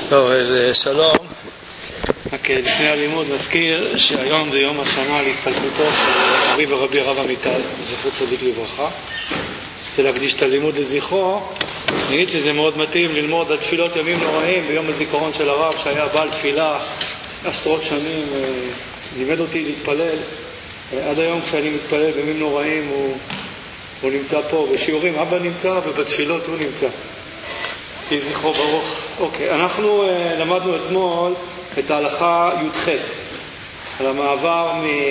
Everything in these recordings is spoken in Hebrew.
טוב, אז שלום. רק לפני הלימוד נזכיר שהיום זה יום השנה להסתלקותו של אבי ורבי הרב עמיטל, זכר צדיק לברכה. רוצה להקדיש את הלימוד לזכרו. נגיד שזה מאוד מתאים ללמוד על תפילות ימים נוראים ביום הזיכרון של הרב שהיה בעל תפילה עשרות שנים, לימד אותי להתפלל. עד היום כשאני מתפלל בימים נוראים הוא נמצא פה בשיעורים, אבא נמצא ובתפילות הוא נמצא. יהי זכרו ברוך. אוקיי, אנחנו למדנו אתמול את ההלכה י"ח על המעבר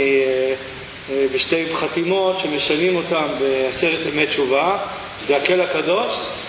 בשתי חתימות שמשנים אותם בעשרת ימי תשובה. זה הקהל הקדוש.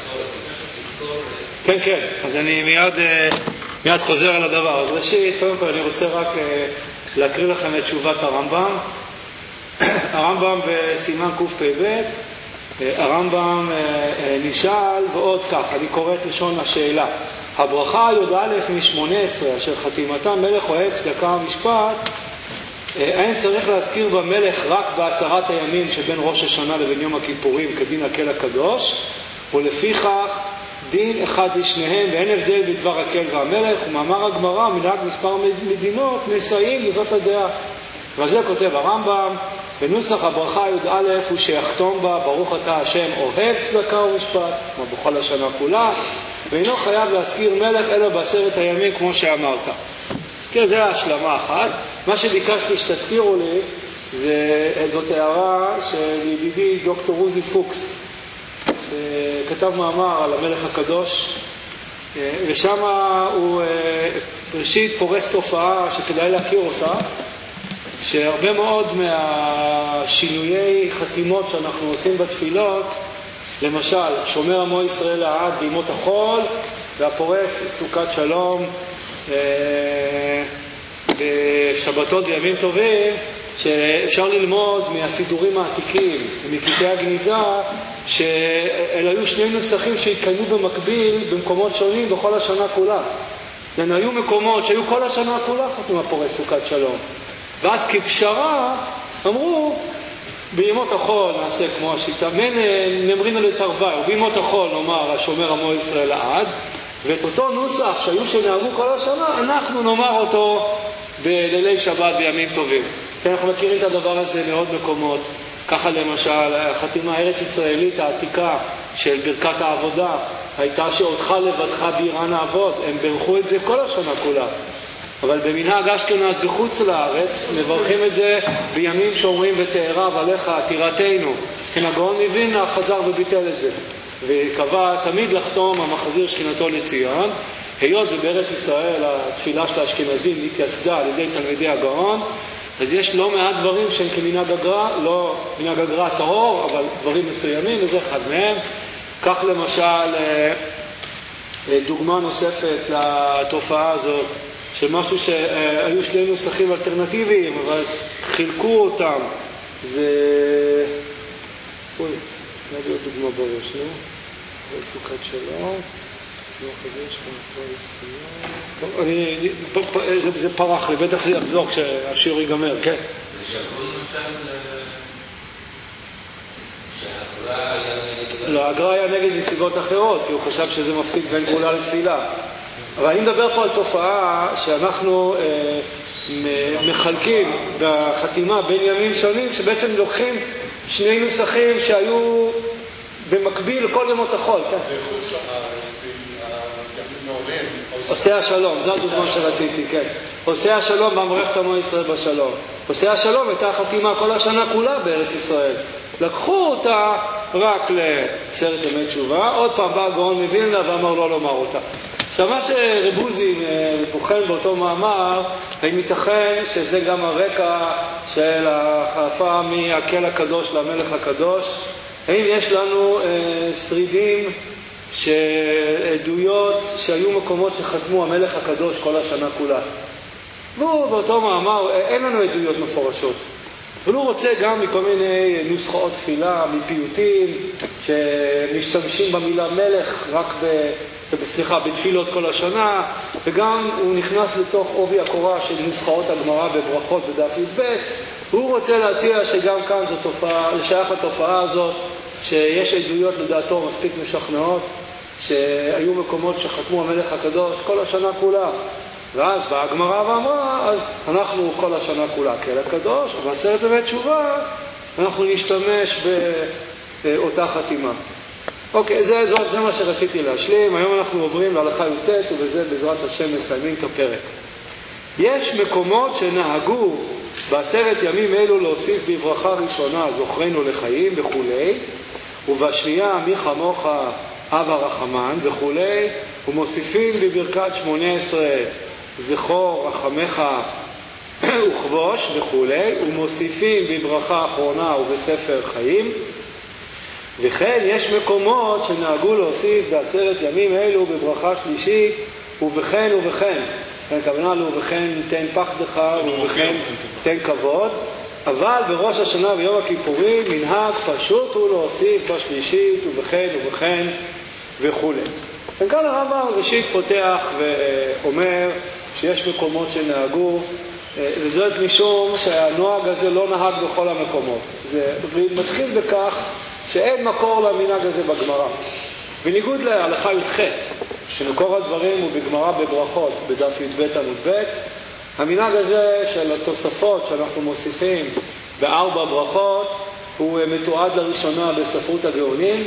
כן, כן, אז אני מיד חוזר על הדבר. אז ראשית, קודם כל אני רוצה רק להקריא לכם את תשובת הרמב"ם. הרמב"ם בסימן קפ"ב, הרמב"ם נשאל ועוד כך, אני קורא את לשון השאלה. הברכה י"א מ-18 אשר חתימתה מלך אוהב צדקה ומשפט, אין צריך להזכיר במלך רק בעשרת הימים שבין ראש השנה לבין יום הכיפורים כדין הקהל הקדוש, ולפיכך דין אחד לשניהם ואין הבדל בדבר הקהל והמלך. ומאמר הגמרא מנהג מספר מדינות מסייעים לזאת הדעה. ועל זה כותב הרמב"ם, בנוסח הברכה י"א הוא שיחתום בה ברוך אתה השם אוהב צדקה ומשפט, כמו בכל השנה כולה, ואינו חייב להזכיר מלך אלא בעשרת הימים כמו שאמרת. כן, זה ההשלמה אחת. מה שביקשתי שתזכירו לי זאת הערה של ידידי דוקטור עוזי פוקס, שכתב מאמר על המלך הקדוש, ושם הוא ראשית פורס תופעה שכדאי להכיר אותה, שהרבה מאוד מהשינויי חתימות שאנחנו עושים בתפילות, למשל שומר עמו ישראל לעד בימות החול, והפורס סוכת שלום בשבתות וימים טובים, שאפשר ללמוד מהסידורים העתיקים ומקטעי הגניזה שאלה היו שני נוסחים שהתקיימו במקביל במקומות שונים בכל השנה כולה. היו מקומות שהיו כל השנה כולה חתום הפורס סוכת שלום, ואז כפשרה אמרו בימות החול נעשה כמו השיטה נמרינו לתרווי, ובימות החול נאמר השומר עמו ישראל לעד, ואת אותו נוסח שהיו שנהגו כל השנה אנחנו נאמר אותו בלילי שבת בימים טובים. אנחנו מכירים את הדבר הזה מעוד מקומות. ככה למשל החתימה הארץ ישראלית העתיקה של ברכת העבודה הייתה שאותך לבדך בירה נעבוד, הם ברכו את זה כל השנה כולה. אבל במנהג אשכנז בחוץ לארץ מברכים את זה בימים שאומרים ותארב עליך תירתנו. כן, הגאון מווילנה חזר וביטל את זה וקבע תמיד לחתום המחזיר שכינתו לציון. היות ובארץ ישראל התפילה של האשכנזים התייסדה על ידי תלמידי הגאון, אז יש לא מעט דברים שהם כמנהג הגר"א, לא מנהג הגר"א טהור, אבל דברים מסוימים, וזה אחד מהם. כך למשל דוגמה נוספת לתופעה הזאת של משהו שהיו שני נוסחים אלטרנטיביים אבל חילקו אותם, זה נביא עוד דוגמה בראש, זה סוכת שלום, החזיר שכנתו לציון. זה פרח לי, בטח זה יחזור כשהשיעור ייגמר. כן, לא, הגר"א היה נגד מסיבות אחרות כי הוא חשב שזה מפסיק בין גאולה לתפילה. אבל אני מדבר פה על תופעה שאנחנו מחלקים בחתימה בין ימים שונים, שבעצם לוקחים שני נוסחים שהיו במקביל לכל ימות החול. עושה השלום, זו הדוגמה שרציתי, כן. עושה השלום במברך עמו ישראל בשלום. עושה השלום הייתה חתימה כל השנה כולה בארץ ישראל. לקחו אותה רק לעשרת ימי תשובה, עוד פעם בא הגאון מווילנה ואמר לא לומר אותה. עכשיו מה שרבוזי בוחן באותו מאמר, האם ייתכן שזה גם הרקע של החלפה מהקהל הקדוש למלך הקדוש? האם יש לנו שרידים שעדויות שהיו מקומות שחתמו המלך הקדוש כל השנה כולה? והוא באותו מאמר אין לנו עדויות מפורשות, אבל הוא רוצה גם מכל מיני נוסחאות תפילה, מפיוטים שמשתמשים במילה מלך רק בתפילות כל השנה, וגם הוא נכנס לתוך עובי הקורה של נוסחאות הגמרא בברכות בדף י"ב. הוא רוצה להציע שגם כאן זו תופעה, לשייך לתופעה הזאת שיש עדויות לדעתו מספיק משכנעות שהיו מקומות שחתמו המלך הקדוש כל השנה כולה. ואז באה הגמרא ואמרה, אז אנחנו כל השנה כולה כאל הקדוש, ובעשרת ימי תשובה אנחנו נשתמש באותה חתימה. אוקיי, זה מה שרציתי להשלים. היום אנחנו עוברים להלכה י"ט, ובזה בעזרת השם מסיימים את הפרק. יש מקומות שנהגו בעשרת ימים אלו להוסיף בברכה ראשונה זוכרנו לחיים וכולי, ובשנייה מי כמוך אב הרחמן וכולי, ומוסיפים בברכת 18 זכור רחמך וכבוש וכולי, ומוסיפים בברכה אחרונה ובספר חיים. וכן יש מקומות שנהגו להוסיף בעשרת ימים אלו בברכה שלישית ובכן ובכן, הכוונה לו ובכן תן פחדך ובכן תן כבוד. אבל בראש השנה ויום הכיפורים מנהג פשוט הוא להוסיף בשלישית ובכן ובכן וכו'. וכאן הרמב"ם ראשית פותח ואומר שיש מקומות שנהגו, וזאת משום שהנוהג הזה לא נהג בכל המקומות. זה מתחיל בכך שאין מקור למנהג הזה בגמרא. בניגוד להלכה י"ח, שמקור הדברים הוא בגמרא בברכות בדף י"ב עמוד ב', המנהג הזה של התוספות שאנחנו מוסיפים בארבע ברכות הוא מתועד לראשונה בספרות הגאונים,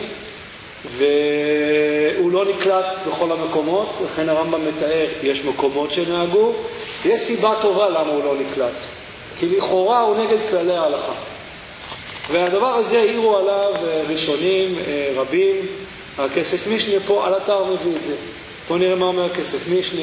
והוא לא נקלט בכל המקומות. לכן הרמב"ם מתאר, יש מקומות שנהגו, יש סיבה טובה למה הוא לא נקלט, כי לכאורה הוא נגד כללי ההלכה. והדבר הזה העירו עליו ראשונים רבים. הכסף משנה פה על אתר מביא את זה. בואו נראה מה אומר הכסף משנה.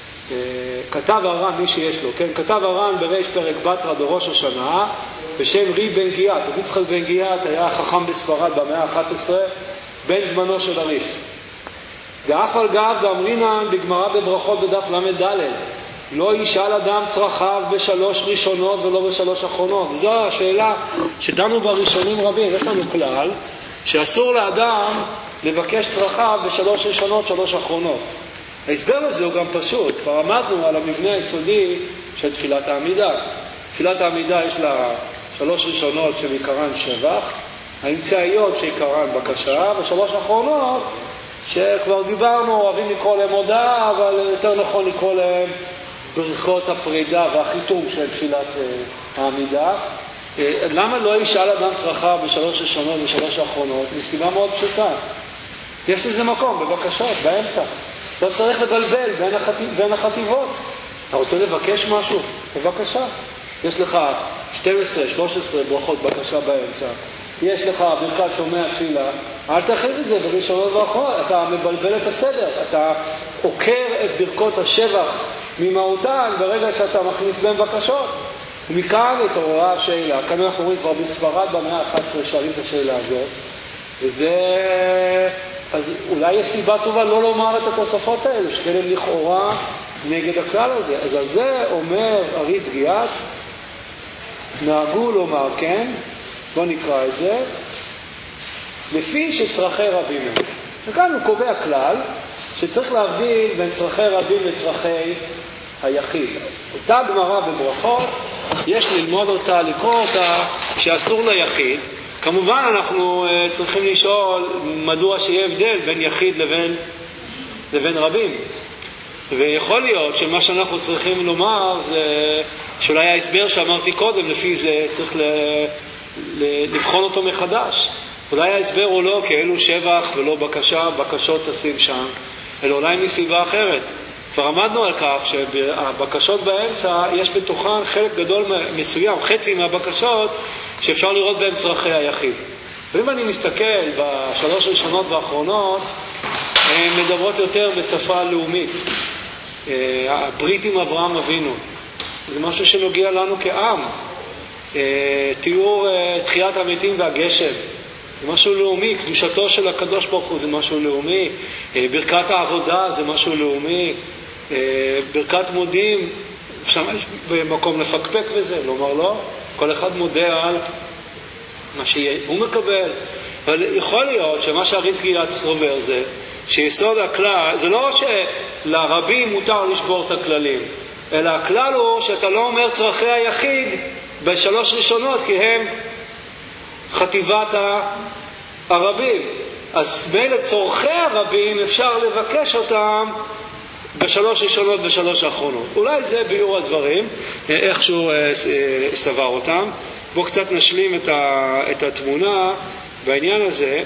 כתב הר"ן, מי שיש לו, כן? כתב הר"ן בריש פרק בתרא בראש השנה בשם רי בן גיאת. רבי יצחק בן גיאת היה חכם בספרד במאה ה-11, בן זמנו של הריף. ואף על גב דאמרינן בגמרא בברכות בדף ל"ד, לא ישאל אדם צרכיו בשלוש ראשונות ולא בשלוש אחרונות. וזו השאלה שדנו בראשונים רבים. יש לנו כלל שאסור לאדם לבקש צרכיו בשלוש ראשונות, שלוש אחרונות. ההסבר לזה הוא גם פשוט. כבר עמדנו על המבנה היסודי של תפילת העמידה. תפילת העמידה יש לה שלוש ראשונות שעיקרן שבח, האמצעיות שעיקרן בקשה, ושלוש אחרונות שכבר דיברנו, אוהבים לקרוא להם הודעה, אבל יותר נכון לקרוא להם ברכות הפרידה והחיתום של תפילת העמידה. למה לא ישאל אדם צרכיו בשלוש ראשונות ושלוש אחרונות? מסיבה מאוד פשוטה. יש לזה מקום בבקשות, באמצע. לא צריך לבלבל בין החטיבות. אתה רוצה לבקש משהו? בבקשה. יש לך 12, 13 ברכות בקשה באמצע. יש לך ברכת שומע תפילה. אל תאחז את זה בראשונות ואחרונות. אתה מבלבל את הסדר. אתה עוקר את ברכות השבח ממהותן ברגע שאתה מכניס בין בקשות. ומכאן התעוררה השאלה. כאן אנחנו רואים כבר בספרד במאה ה-11 שואלים את השאלה הזאת. וזה... אז אולי יש סיבה טובה לא לומר את התוספות האלה, שכאלה לכאורה נגד הכלל הזה. אז על זה אומר אריץ גיאת, נהגו לומר כן, בוא נקרא את זה, לפי שצרכי רבים הם. וכאן הוא קובע כלל שצריך להבדיל בין צרכי רבים לצרכי היחיד. אותה גמרא בברכות, יש ללמוד אותה, לקרוא אותה, שאסור ליחיד. כמובן אנחנו צריכים לשאול מדוע שיהיה הבדל בין יחיד לבין רבים. ויכול להיות שמה שאנחנו צריכים לומר זה שאולי ההסבר שאמרתי קודם, לפי זה צריך לבחון אותו מחדש. אולי ההסבר הוא לא כאלו שבח ולא בקשה, בקשות תשים שם, אלא אולי מסיבה אחרת. כבר עמדנו על כך שהבקשות באמצע יש בתוכן חלק גדול מסוים, חצי מהבקשות שאפשר לראות בהם צרכי היחיד. ואם אני מסתכל בשלוש ראשונות והאחרונות, הן מדברות יותר בשפה לאומית. הברית עם אברהם אבינו, זה משהו שנוגע לנו כעם. תיאור תחיית המתים והגשם, זה משהו לאומי. קדושתו של הקדוש ברוך הוא זה משהו לאומי. ברכת העבודה זה משהו לאומי. ברכת מודים, שם יש במקום לפקפק בזה, לומר לא, כל אחד מודה על מה שהוא מקבל. אבל יכול להיות שמה שהריץ גיאת סובר זה שיסוד הכלל, זה לא שלרבים מותר לשבור את הכללים, אלא הכלל הוא שאתה לא אומר צרכי היחיד בשלוש ראשונות, כי הם חטיבת הרבים. אז בין צורכי הרבים אפשר לבקש אותם בשלוש ראשונות ושלוש האחרונות. אולי זה ביור הדברים, איכשהו סבר אותם. בואו קצת נשלים את התמונה בעניין הזה.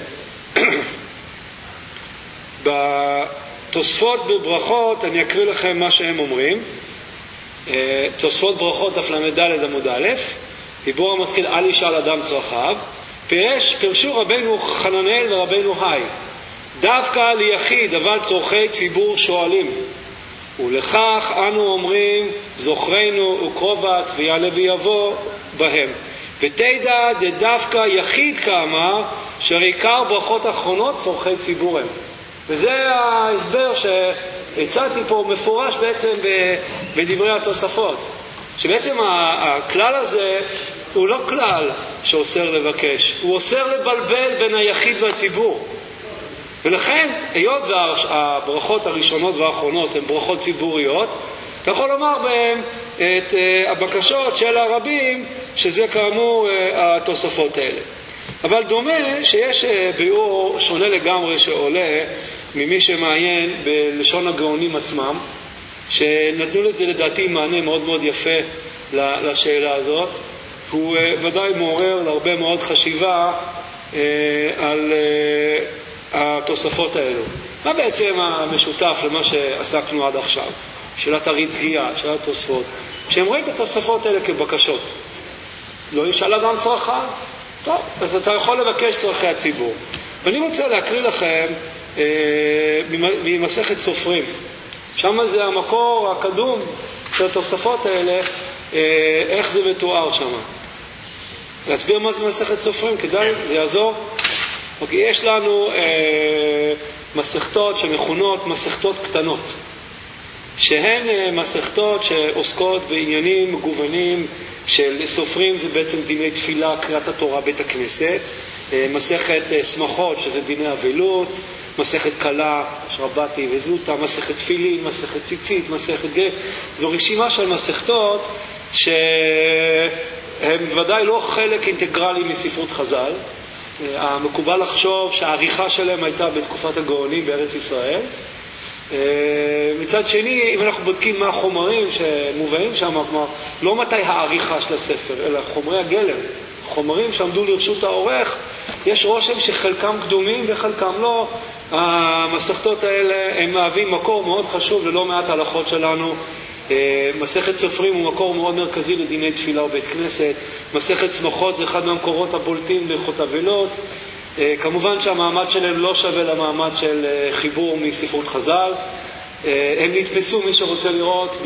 בתוספות בברכות אני אקריא לכם מה שהם אומרים. תוספות ברכות דף ל"ד עמוד א', דיבור המתחיל אל ישאל אדם צרכיו. פרשו רבנו חננאל ורבנו היי, דווקא ליחיד אבל צורכי ציבור שואלים, ולכך אנו אומרים זוכרנו וקרובץ ויעלה ויבוא בהם, ותדע דווקא יחיד כאמר שעיקר ברכות אחרונות צורכי ציבור הם. וזה ההסבר שהצעתי פה מפורש בעצם בדברי התוספות, שבעצם הכלל הזה הוא לא כלל שאוסר לבקש, הוא אוסר לבלבל בין היחיד והציבור. ולכן, היות והברכות הראשונות והאחרונות הן ברכות ציבוריות, אתה יכול לומר בהן את הבקשות של הרבים, שזה כאמור התוספות האלה. אבל דומה שיש ביאור שונה לגמרי שעולה ממי שמעיין בלשון הגאונים עצמם, שנתנו לזה לדעתי מענה מאוד מאוד יפה לשאלה הזאת. הוא ודאי מעורר להרבה מאוד חשיבה על התוספות האלו. מה בעצם המשותף למה שעסקנו עד עכשיו? שאלת הרתגיעה, שאלת התוספות. שהם רואים את התוספות האלה כבקשות. לא ישאל אדם צרכיו? טוב, אז אתה יכול לבקש צרכי הציבור. ואני רוצה להקריא לכם ממסכת סופרים. שם זה המקור הקדום של התוספות האלה, איך זה מתואר שם. להסביר מה זה מסכת סופרים, כדאי, זה יעזור. אוקיי, יש לנו מסכתות שמכונות מסכתות קטנות, שהן מסכתות שעוסקות בעניינים מגוונים של סופרים, זה בעצם דיני תפילה, קריאת התורה, בית הכנסת, מסכת שמחות, שזה דיני אבלות, מסכת קלה, שרבתי וזוטה, מסכת תפילין, מסכת ציצית, מסכת גט. זו רשימה של מסכתות שהן ודאי לא חלק אינטגרלי מספרות חז"ל. המקובל לחשוב שהעריכה שלהם הייתה בתקופת הגאונים בארץ ישראל. מצד שני, אם אנחנו בודקים מה החומרים שמובאים שם, כלומר, לא מתי העריכה של הספר, אלא חומרי הגלם, חומרים שעמדו לרשות העורך, יש רושם שחלקם קדומים וחלקם לא. המסכתות האלה הם מהווים מקור מאוד חשוב ללא מעט הלכות שלנו. מסכת סופרים הוא מקור מאוד מרכזי לדיני תפילה ובית כנסת. מסכת שמחות זה אחד מהמקורות הבולטים להלכות אבלות. כמובן שהמעמד שלהם לא שווה למעמד של חיבור מספרות חז"ל. הם נתפסו, מי שרוצה לראות,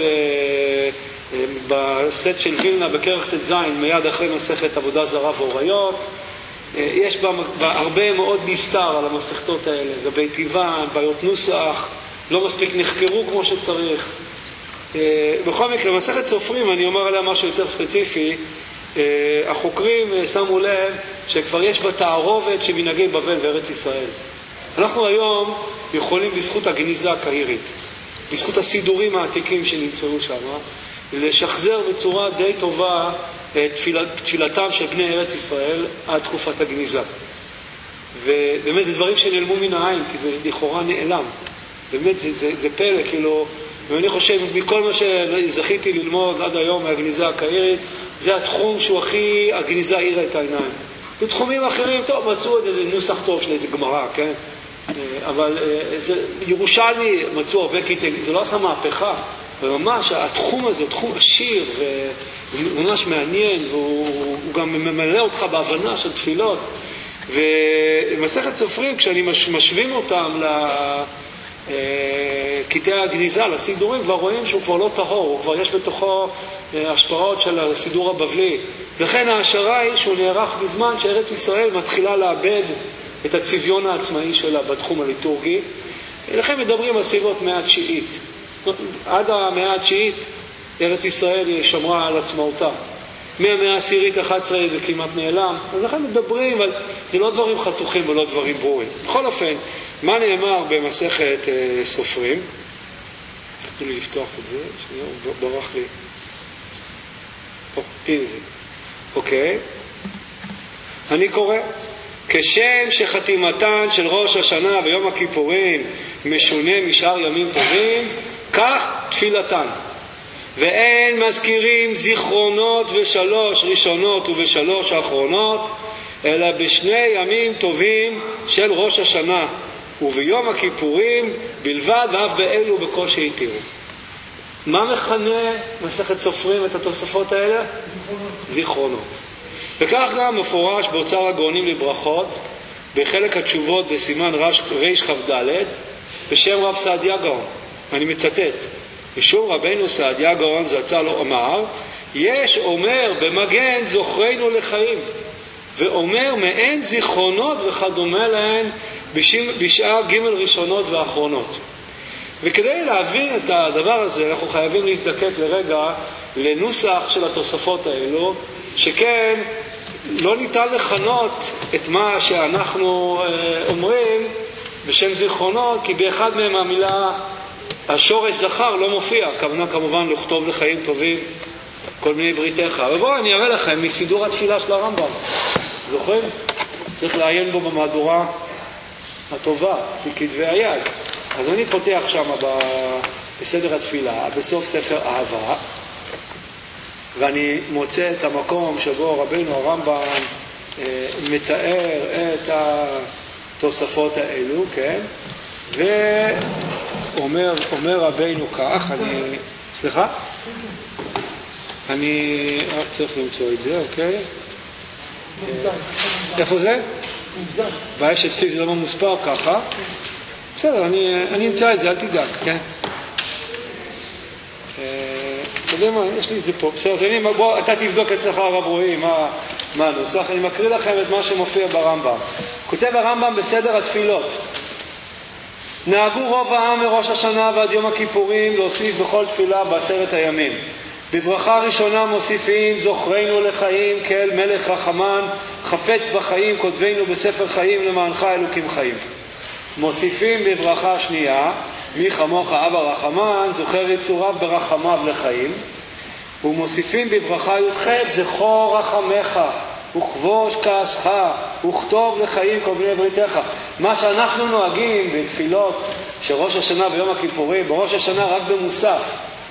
בסט של וילנה בכרך ט"ז, מיד אחרי מסכת עבודה זרה ואוריות. יש בה הרבה מאוד נסתר על המסכתות האלה, לגבי טבען, בעיות נוסח, לא מספיק נחקרו כמו שצריך. בכל מקרה, מסכת סופרים, אני אומר עליה משהו יותר ספציפי. החוקרים שמו לב שכבר יש בה תערובת שמנהגי בבל וארץ ישראל. אנחנו היום יכולים בזכות הגניזה הקהירית, בזכות הסידורים העתיקים שנמצאו שם, לשחזר בצורה די טובה את תפילתם של בני ארץ ישראל עד תקופת הגניזה. ובאמת זה דברים שנעלמו מן העין, כי זה לכאורה נעלם. באמת זה פלא, כאילו, ואני חושב, מכל מה שזכיתי ללמוד עד היום מהגניזה הקהירית, זה התחום שהוא הכי, הגניזה העירה את העיניים. בתחומים אחרים, טוב, מצאו איזה נוסח טוב של איזה גמרא, כן? אבל ירושלמי מצאו הרבה קטעים, זה לא עשה מהפכה, וממש התחום הזה הוא תחום עשיר וממש מעניין, והוא גם ממלא אותך בהבנה של תפילות. ומסכת סופרים, כשאני משווים אותם קטעי הגניזה, לסידורים, כבר רואים שהוא כבר לא טהור, הוא כבר יש בתוכו השפעות של הסידור הבבלי. לכן ההשערה היא שהוא נערך בזמן שארץ ישראל מתחילה לאבד את הצביון העצמאי שלה בתחום הליטורגי. לכן מדברים על סביבות מאה התשיעית. עד המאה התשיעית ארץ ישראל שמרה על עצמאותה. מהמאה העשירית 11 זה כמעט נעלם. אז לכן מדברים, אבל זה לא דברים חתוכים ולא דברים ברורים. בכל אופן, מה נאמר במסכת סופרים? תנו לי לפתוח את זה, שנייה, הוא ברח לי. הנה זה. אוקיי. אני קורא. כשם שחתימתן של ראש השנה ויום הכיפורים משונה משאר ימים טובים, כך תפילתן. ואין מזכירים זיכרונות בשלוש ראשונות ובשלוש האחרונות, אלא בשני ימים טובים של ראש השנה וביום הכיפורים בלבד, ואף באלו בקושי התירו. מה מכנה מסכת סופרים את התוספות האלה? זיכרונות. וכך גם מפורש באוצר הגאונים לברכות בחלק התשובות בסימן ריש כ"ד בשם רב סעדיה גאון. אני מצטט: משום רבנו סעדיה גאון זצ"ל אמר, יש אומר במגן זוכרנו לחיים, ואומר מעין זיכרונות וכדומה להן בשאר ג' ראשונות ואחרונות. וכדי להבין את הדבר הזה אנחנו חייבים להזדקק לרגע לנוסח של התוספות האלו, שכן לא ניתן לכנות את מה שאנחנו אומרים בשם זיכרונות, כי באחד מהם המילה השורש זכר לא מופיע. הכוונה כמובן לכתוב לחיים טובים כל מיני בריתך. אבל בואו אני אראה לכם מסידור התפילה של הרמב"ם. זוכרים? צריך לעיין בו במהדורה הטובה, בכתבי היד. אז אני פותח שם בסדר התפילה, בסוף ספר אהבה, ואני מוצא את המקום שבו רבנו הרמב"ם מתאר את התוספות האלו, כן? ואומר רבנו כך, אני רק צריך למצוא את זה, אוקיי? איפה זה? בעיה שאצלי זה לא מוספר ככה. בסדר, אני אמצא את זה, אל תדאג, כן? אתה יודע מה, יש לי את זה פה. בסדר, אז בוא, אתה תבדוק אצלך הרב רועי מה הנוסח. אני מקריא לכם את מה שמופיע ברמב"ם. כותב הרמב"ם בסדר התפילות: נהגו רוב העם מראש השנה ועד יום הכיפורים להוסיף בכל תפילה בעשרת הימים. בברכה ראשונה מוסיפים זוכרנו לחיים כאל מלך רחמן, חפץ בחיים כותבנו בספר חיים למענך אלוקים חיים. מוסיפים בברכה שנייה מי כמוך אבא רחמן, זוכר יצוריו ברחמיו לחיים. ומוסיפים בברכה י"ח זכור רחמך וכבוש כעסך וכתוב לחיים כל בני בריתך. מה שאנחנו נוהגים בתפילות של ראש השנה ויום הכיפורים, בראש השנה רק במוסף,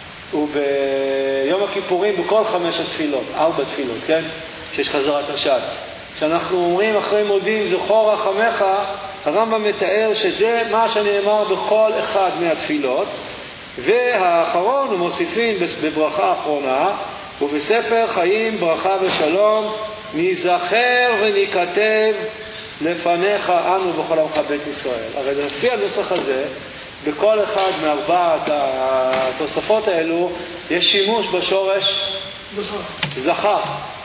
וביום הכיפורים בכל 5 התפילות, 4 תפילות, כן? שיש חזרת השץ. כשאנחנו אומרים אחרי מודים זכור רחמך, הרמב"ם מתאר שזה מה שנאמר בכל אחד מהתפילות. והאחרון הוא מוסיפים בברכה האחרונה, ובספר חיים ברכה ושלום נזכר ונכתב לפניך אנו בכל עמך בית ישראל. הרי לפי הנוסח הזה בכל אחד מארבעת התוספות האלו יש שימוש בשורש זכר,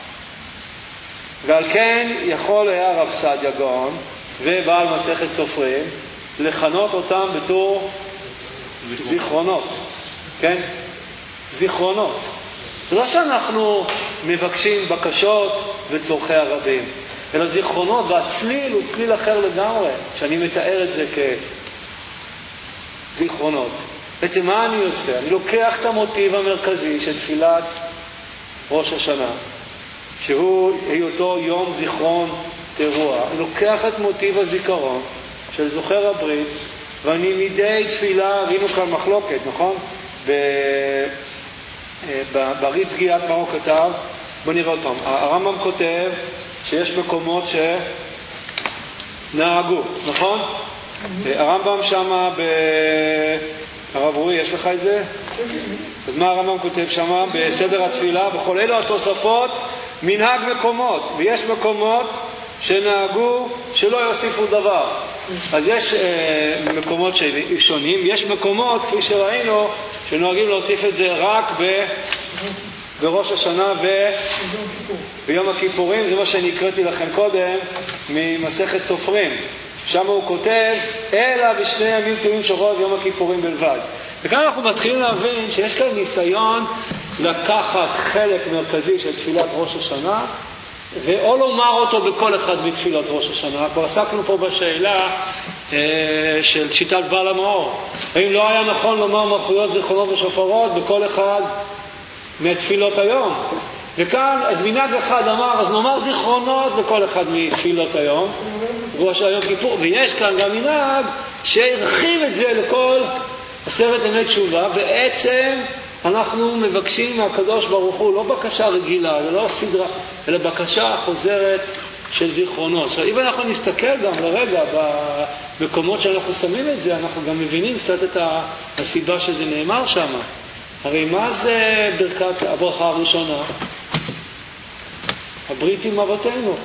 ועל כן יכול היה רב סעדיה גאון ובעל מסכת סופרים לכנות אותם בתור זיכרונות. כן? זיכרונות. זה לא שאנחנו מבקשים בקשות וצורכי הרבים, אלא זיכרונות, והצליל הוא צליל אחר לגמרי, שאני מתאר את זה כזיכרונות. בעצם מה אני עושה? אני לוקח את המוטיב המרכזי של תפילת ראש השנה, שהוא היותו יום זיכרון תרועה. אני לוקח את מוטיב הזיכרון של זוכר הברית, ואני מדי תפילה, ראינו כאן מחלוקת, נכון? בריץ סגיית מרוק כתב, בוא נראה עוד פעם, הרמב"ם כותב שיש מקומות שנהגו, נכון? הרמב"ם שמה הרב רועי, יש לך את זה? אז מה הרמב"ם כותב שמה? בסדר התפילה, בכל אלו התוספות מנהג מקומות, ויש מקומות שנהגו שלא יוסיפו דבר. אז יש מקומות שונים, יש מקומות כפי שראינו שנוהגים להוסיף את זה רק בראש השנה וביום הכיפורים. זה מה שאני הקראתי לכם קודם ממסכת סופרים, שם הוא כותב אלא בשני ימים טובים של ראש יום הכיפורים בלבד. וכאן אנחנו מתחילים להבין שיש כאן ניסיון לקחת חלק מרכזי של תפילת ראש השנה ואו לומר אותו בכל אחד מתפילת ראש השנה. כבר עסקנו פה בשאלה של שיטת בעל המאור, האם לא היה נכון לומר מלכויות זיכרונות ושופרות בכל אחד מתפילות היום, וכאן, אז מנהג אחד אמר, אז נאמר זיכרונות בכל אחד מתפילות היום, ראש היום כיפור, ויש כאן גם מנהג שהרחיב את זה לכל 10 ימי תשובה. בעצם אנחנו מבקשים מהקדוש ברוך הוא, לא בקשה רגילה, לא סדרה, אלא בקשה חוזרת של זיכרונות. עכשיו, אם אנחנו נסתכל גם לרגע במקומות שאנחנו שמים את זה, אנחנו גם מבינים קצת את הסיבה שזה נאמר שם. הרי מה זה ברכת הברכה הראשונה? הברית עם אבותינו.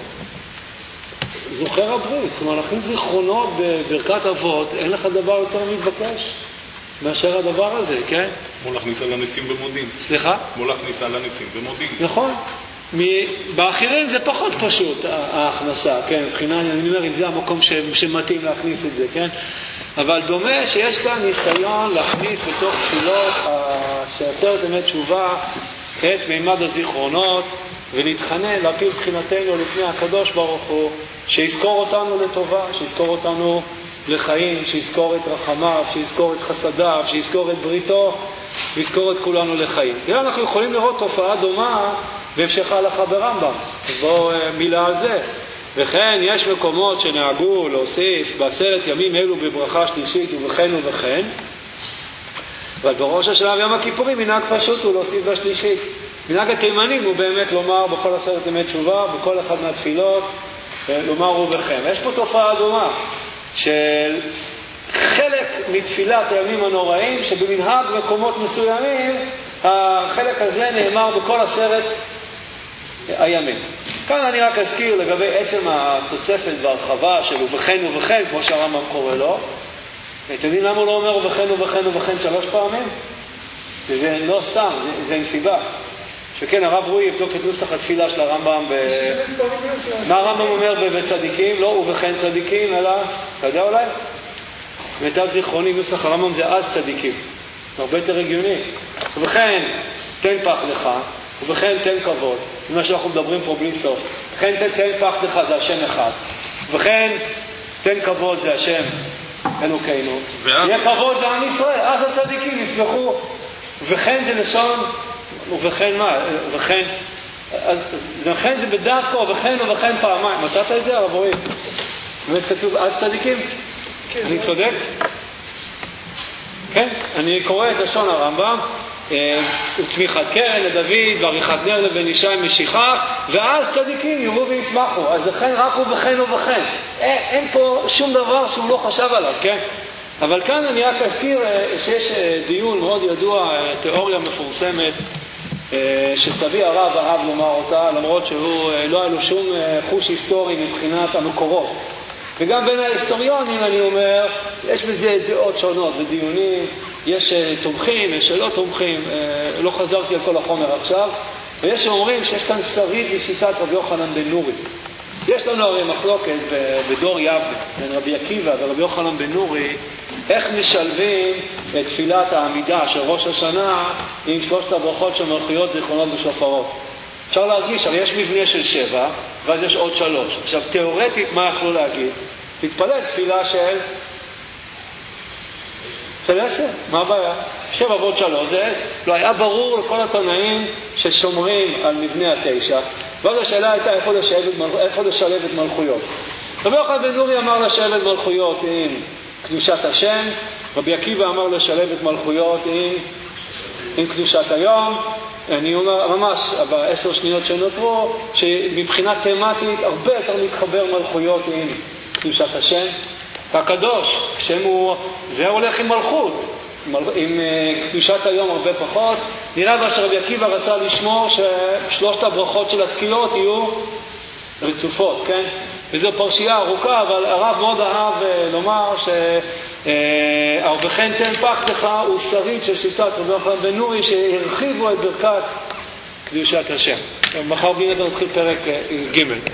זוכר הברית. כלומר, להכניס זיכרונות בברכת אבות, אין לך דבר יותר מתבקש מאשר הדבר הזה, כן? כמו להכניס על הניסים ומודים. סליחה? כמו להכניס על הניסים ומודים. נכון. באחרים זה פחות פשוט, ההכנסה, כן? מבחינה, אני אומר, אם זה המקום שמתאים להכניס את זה, כן? אבל דומה שיש כאן ניסיון להכניס בתוך תפילות ש10 ימי תשובה את מימד הזיכרונות, ולהתחנן, להפיל בחינתנו לפני הקדוש ברוך הוא, שיזכור אותנו לטובה, שיזכור אותנו לחיים, שיזכור את רחמיו, שיזכור את חסדיו, שיזכור את בריתו, ויזכור את כולנו לחיים. אנחנו יכולים לראות תופעה דומה בהמשך ההלכה ברמב"ם. אז בואו מילה על זה. וכן יש מקומות שנהגו להוסיף ב10 ימים אלו בברכה שלישית ובכן ובכן, אבל בראש השנה ויום הכיפורים מנהג פשוט הוא להוסיף בשלישית. מנהג התימנים הוא באמת לומר בכל 10 ימי תשובה, בכל אחד מהתפילות, לומר ובכן. יש פה תופעה דומה של חלק מתפילת הימים הנוראים, שבמנהג מקומות מסוימים החלק הזה נאמר בכל 10 הימים. כאן אני רק אזכיר לגבי עצם התוספת והרחבה של ובכן ובכן, כמו שהרמב"ם קורא לו. אתם יודעים למה הוא לא אומר ובכן ובכן ובכן 3 פעמים? זה לא סתם, זה עם סיבה. שכן, הרב רואי יבדוק את נוסח התפילה של הרמב"ם מה הרמב"ם אומר בצדיקים? לא ובכן צדיקים, אלא, אתה יודע אולי? מיטב זיכרוני, נוסח הרמב"ם זה אז צדיקים. הרבה יותר הגיוני. ובכן, תן פח לך, ובכן תן כבוד. מה שאנחנו מדברים פה בלי סוף. ובכן תן פח לך, זה השם אחד. ובכן תן כבוד, זה השם אלוקינו. יהיה כבוד לעם ישראל, אז הצדיקים יסמכו. ובכן זה לשון, ובכן מה? ובכן, אז לכן זה בדווקא, ובכן פעמיים. מצאת את זה, הרב רואי? באמת כתוב, אז צדיקים? אני צודק? כן, אני קורא את לשון הרמב"ם, וצמיחת קרן לדוד, ועריכת נר לבן ישי משיחה, ואז צדיקים יראו וישמחו. אז לכן רק ובכן ובכן. אין פה שום דבר שהוא לא חשב עליו, כן? אבל כאן אני רק אזכיר שיש דיון מאוד ידוע, תיאוריה מפורסמת, שסבי הרב אהב לומר אותה, למרות שהוא לא היה לו שום חוש היסטורי מבחינת המקורות. וגם בין ההיסטוריונים, אני אומר, יש בזה דעות שונות ודיונים, יש תומכים, יש שלא תומכים, לא חזרתי על כל החומר עכשיו, ויש שאומרים שיש כאן שריד לשיטת רבי יוחנן בן נורי. יש לנו הרי מחלוקת בדור יבנה, בין רבי עקיבא ורבי יוחנן בן נורי, איך משלבים את תפילת העמידה של ראש השנה עם 3 הברכות של מלכויות זיכרונות ושופרות. אפשר להרגיש, הרי יש מבנה של 7, ואז יש עוד 3. עכשיו, תיאורטית, מה יכלו להגיד? תתפלל תפילה של 10, מה הבעיה? 7 ועוד 3, זה לא היה ברור לכל התנאים ששומרים על מבנה 9, ואז השאלה הייתה איפה לשלב את מלכויות. רבי יוחנן בן נורי אמר לשלב את מלכויות עם קדושת השם, רבי עקיבא אמר לשלב את מלכויות עם קדושת היום. אני אומר ממש ב10 שניות שנותרו, שמבחינה תמטית הרבה יותר מתחבר מלכויות עם קדושת השם. הקדוש, זה הולך עם מלכות, עם קדושת היום הרבה פחות. נראה שרבי עקיבא רצה לשמור ש3 הברכות של התקיעות יהיו רצופות, כן? וזו פרשייה ארוכה, אבל הרב מאוד אהב לומר וכן תן פח לך הוא שריד של שיטת רבי יוחנן בן נורי שהרחיבו את ברכת קדושת השם. מחר בינתיים נתחיל פרק ג'.